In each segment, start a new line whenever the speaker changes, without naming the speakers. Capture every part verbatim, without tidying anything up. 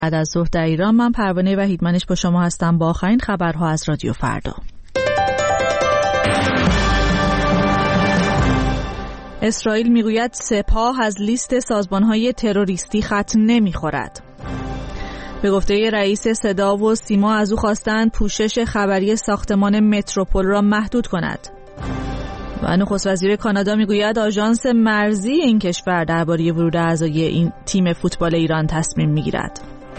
بعد از ظهر در ایران. من پروانه وحیدمنش با شما هستم با آخرین خبرها از رادیو فردا. اسرائیل میگوید سپاه از لیست سازمان‌های تروریستی خط نمی‌خورد. به گفته رئیس صدا و سیما از او خواستند پوشش خبری ساختمان متروپول را محدود کند. و نخست وزیر کانادا میگوید آژانس مرزی این کشور درباره ورود اعضای این تیم فوتبال ایران تصمیم میگیرد.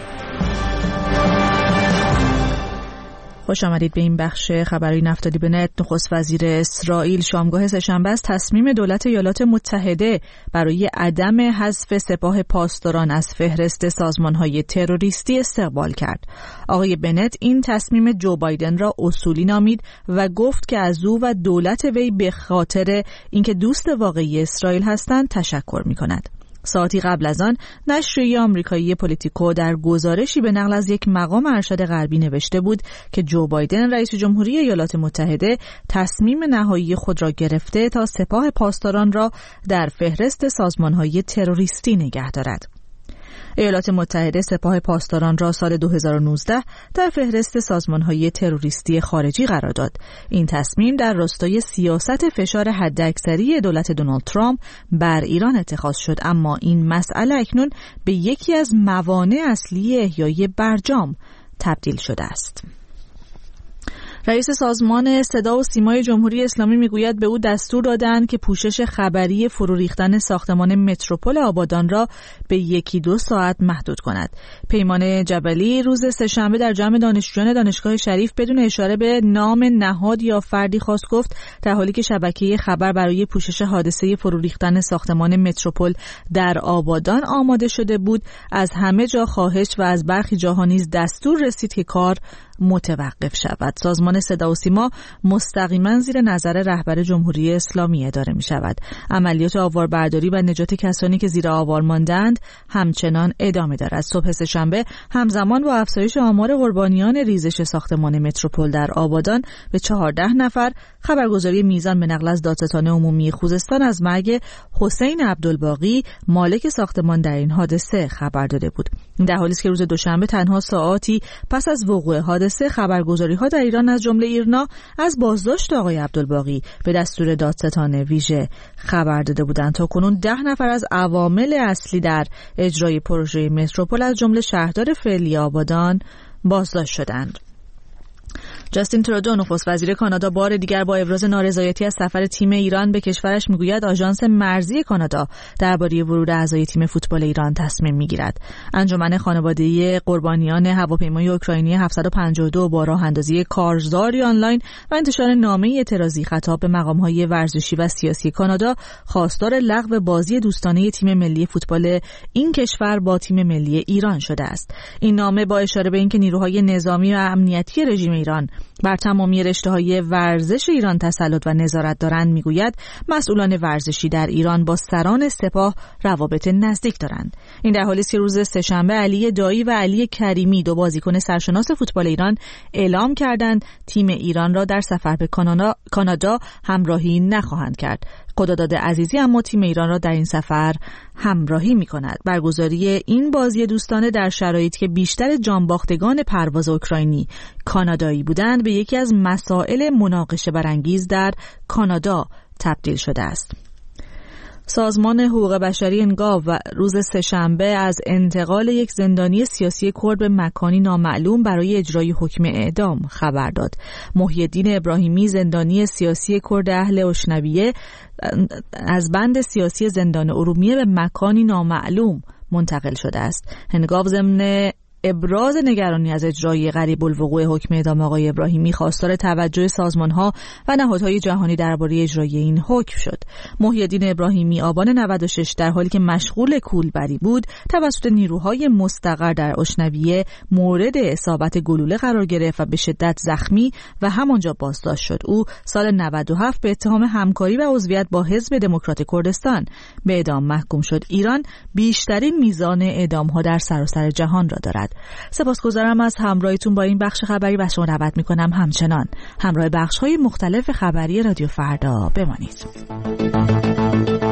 خوش آمدید به این بخش خبری. نفتالی بنت نخست وزیر اسرائیل شامگاه سه‌شنبه از تصمیم دولت ایالات متحده برای عدم حذف سپاه پاسداران از فهرست سازمان‌های تروریستی استقبال کرد. آقای بنت این تصمیم جو بایدن را اصولی نامید و گفت که از او و دولت وی به خاطر اینکه دوست واقعی اسرائیل هستند تشکر می‌کند. ساعتی قبل از آن نشریه آمریکایی پولیتیکو در گزارشی به نقل از یک مقام ارشد غربی نوشته بود که جو بایدن رئیس جمهوری ایالات متحده تصمیم نهایی خود را گرفته تا سپاه پاسداران را در فهرست سازمان‌های تروریستی نگه دارد. ایالات متحده سپاه پاسداران را سال دو هزار و نوزده در فهرست سازمان‌های تروریستی خارجی قرار داد. این تصمیم در راستای سیاست فشار حداکثری دولت دونالد ترامپ بر ایران اتخاذ شد، اما این مسئله اکنون به یکی از موانع اصلی احیای برجام تبدیل شده است. رئیس سازمان صدا و سیمای جمهوری اسلامی میگوید به او دستور دادند که پوشش خبری فرو ریختن ساختمان متروپول آبادان را به یکی دو ساعت محدود کند. پیمان جبلی روز سه‌شنبه در جمع دانشجویان دانشگاه شریف بدون اشاره به نام نهاد یا فردی خاص گفت در حالی که شبکه خبر برای پوشش حادثه فرو ریختن ساختمان متروپول در آبادان آماده شده بود، از همه جا خواهش و از برخی جاها نیز دستور رسید که کار متوقف شود. سازمان صدا و سیما مستقیما زیر نظر رهبر جمهوری اسلامی اداره می شود. عملیات آواربرداری و نجات کسانی که زیر آوار ماندند همچنان ادامه دارد. صبح سه‌شنبه همزمان با افزایش آمار قربانیان ریزش ساختمان متروپول در آبادان به چهارده نفر، خبرگزاری میزان به نقل از دادستان عمومی خوزستان از مرگ حسین عبدالباقی مالک ساختمان در این حادثه خبر داده بود. در حالی است که روز دوشنبه تنها ساعاتی پس از وقوع حادثه خبرگزاری‌ها در ایران از جمله ایرنا از بازداشت آقای عبدالباقی به دستور دادستان ویژه خبر داده بودند. تا کنون ده نفر از عوامل اصلی در اجرای پروژه متروپول از جمله شهردار فعلی آبادان بازداشت شدند. جاستین ترودو نخست وزیر کانادا بار دیگر با ابراز نارضایتی از سفر تیم ایران به کشورش میگوید آژانس مرزی کانادا درباره ورود اعضای تیم فوتبال ایران تصمیم میگیرد. انجمن خانواده قربانیان هواپیمای اوکراینی هفتصد و پنجاه و دو با راه اندازی کارزاری آنلاین و انتشار نامه اعتراضی خطاب به مقام‌های ورزشی و سیاسی کانادا خواستار لغو بازی دوستانه تیم ملی فوتبال این کشور با تیم ملی ایران شده است. این نامه با اشاره به اینکه نیروهای نظامی و امنیتی رژیم ایران بر تمامی رشته‌های ورزش ایران تسلط و نظارت دارند میگوید مسئولان ورزشی در ایران با سران سپاه روابط نزدیک دارند. این در حالی است که روز سه‌شنبه علی دایی و علی کریمی دو بازیکن سرشناس فوتبال ایران اعلام کردند تیم ایران را در سفر به کانادا همراهی نخواهند کرد. خداداد عزیزی اما تیم ایران را در این سفر همراهی می کند. برگزاری این بازی دوستانه در شرایطی که بیشتر جانباختگان پرواز اوکراینی کانادایی بودند به یکی از مسائل مناقشه برانگیز در کانادا تبدیل شده است. سازمان حقوق بشری انگاو روز سه‌شنبه از انتقال یک زندانی سیاسی کرد به مکانی نامعلوم برای اجرای حکم اعدام خبر داد. محی الدین ابراهیمی زندانی سیاسی کرد اهل اشنویه از بند سیاسی زندان ارومیه به مکانی نامعلوم منتقل شده است. انگاو ضمن ابراز نگرانی از اجرای غریب الوقوع حکم اعدام آقای ابراهیمی خواستار توجه سازمان‌ها و نهادهای جهانی درباره اجرای این حکم شد. محی الدین ابراهیمی آبان نود و شش در حالی که مشغول کولبری بود توسط نیروهای مستقر در اشنویه مورد اصابت گلوله قرار گرفت و به شدت زخمی و همانجا بازداشت شد. او سال نود و هفت به اتهام همکاری و عضویت با حزب دموکرات کردستان به اعدام محکوم شد. ایران بیشترین میزان اعدام‌ها در سراسر جهان را دارد. سپاسگزارم از همراهیتون با این بخش خبری و شما دعوت میکنم همچنان همراه بخش‌های مختلف خبری رادیو فردا بمانید.